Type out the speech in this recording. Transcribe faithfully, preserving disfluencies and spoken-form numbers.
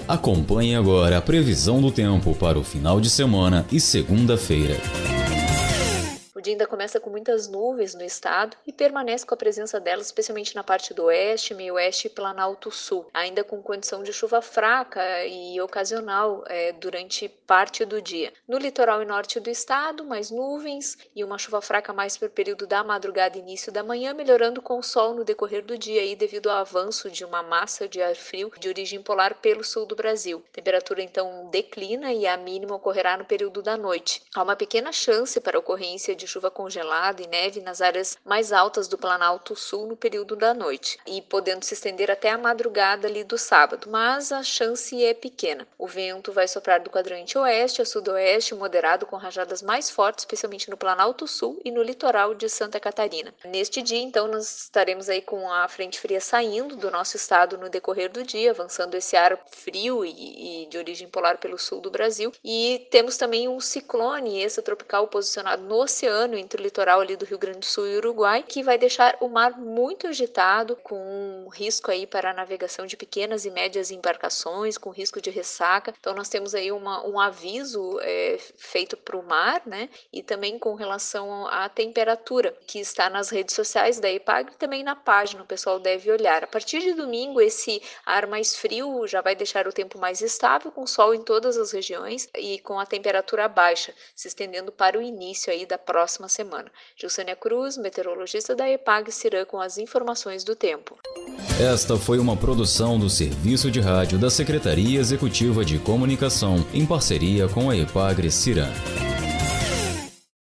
Acompanhe agora a previsão do tempo para o final de semana e segunda-feira. O dia ainda começa com muitas nuvens no estado e permanece com a presença delas, especialmente na parte do oeste, meio-oeste e Planalto Sul, ainda com condição de chuva fraca e ocasional é, durante parte do dia. No litoral e norte do estado, mais nuvens e uma chuva fraca mais para o período da madrugada e início da manhã, melhorando com o sol no decorrer do dia aí, devido ao avanço de uma massa de ar frio de origem polar pelo sul do Brasil. A temperatura então declina e a mínima ocorrerá no período da noite. Há uma pequena chance para a ocorrência de chuva congelada e neve nas áreas mais altas do Planalto Sul no período da noite e podendo se estender até a madrugada ali do sábado, mas a chance é pequena. O vento vai soprar do quadrante oeste a sudoeste, moderado com rajadas mais fortes, especialmente no Planalto Sul e no litoral de Santa Catarina. Neste dia, então, nós estaremos aí com a frente fria saindo do nosso estado no decorrer do dia, avançando esse ar frio e, e de origem polar pelo sul do Brasil, e temos também um ciclone extratropical posicionado no oceano entre o litoral ali do Rio Grande do Sul e Uruguai, que vai deixar o mar muito agitado, com um risco aí para a navegação de pequenas e médias embarcações, com risco de ressaca. Então nós temos aí uma, um aviso é, feito para o mar, né? E também com relação à temperatura, que está nas redes sociais da EPAGRE e também na página, o pessoal deve olhar. A partir de domingo, esse ar mais frio já vai deixar o tempo mais estável, com sol em todas as regiões e com a temperatura baixa, se estendendo para o início aí da próxima próxima semana. Gilsânia Cruz, meteorologista da EPAGRE Cirã, com as informações do tempo. Esta foi uma produção do Serviço de Rádio da Secretaria Executiva de Comunicação, em parceria com a EPAGRE Cirã.